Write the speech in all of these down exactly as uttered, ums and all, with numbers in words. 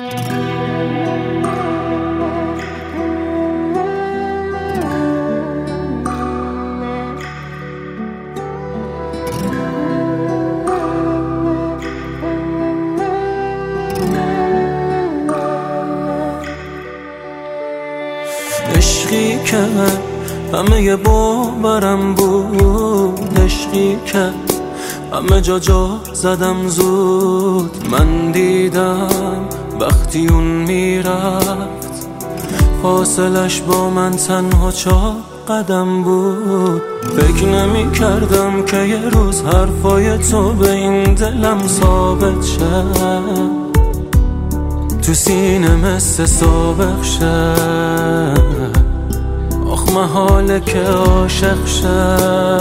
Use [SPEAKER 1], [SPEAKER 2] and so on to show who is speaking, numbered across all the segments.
[SPEAKER 1] عشقی که همه باورم بود، عشقی که همه جا جا زدم زود. من دیدم وقتی اون میرفت فاصلش با من تنها چهار قدم بود. فکر نمی کردم که یه روز حرفای تو به این دلم ثابت شه، تو سینه مثل سابق شه. آخ محاله که عاشق شه.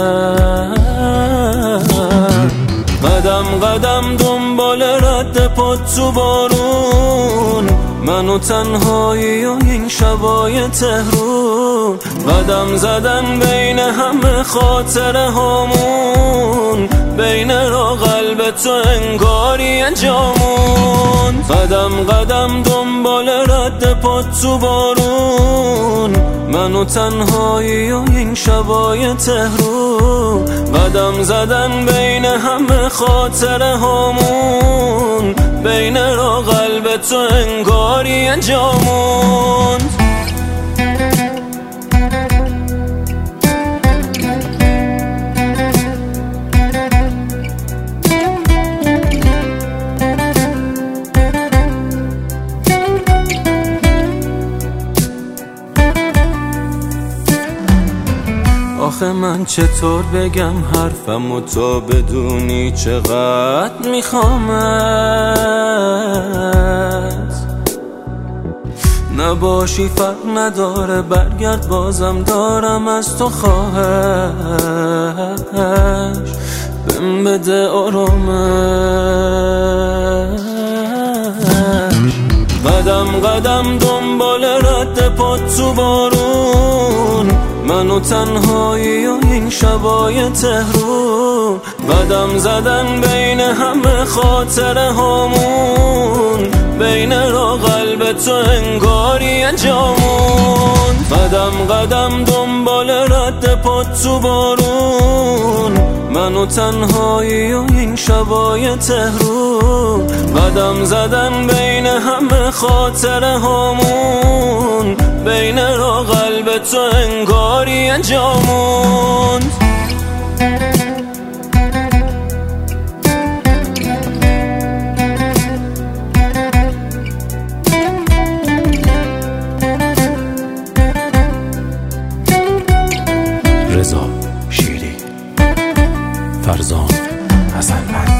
[SPEAKER 1] قدم قدم دنبال رد پات تو بارون، من و تنهایی و این شبای تهرون. قدم زدن بین همه خاطره هامون، بین را قلب تو انگاری جامون. قدم قدم دنبال رد پات تو بارون، من و تنهایی و این شبای تهرون. قدم زدن بین همه خاطره هامون، بین را قلب تو انگاری جامون. آخه من چطور بگم حرفمو تا بدونی چقدر میخوامت. نباشی فرق نداره، برگرد بازم دارم از تو خواهش. بهم بده آرامش. قدم قدم دنبال رد پات تو بارون، من و تنهایی و این شبای تهرون. قدم زدن بین همه خاطره هامون، بین را قلب تو انگاری جامون. قدم قدم دنبال رد پات تو بارون، من و تنهایی و این شبای تهرون. قدم زدن بین همه خاطره هامون، بین را قلب تو انگاری جامون.
[SPEAKER 2] رضا شیری، فرزان حسن.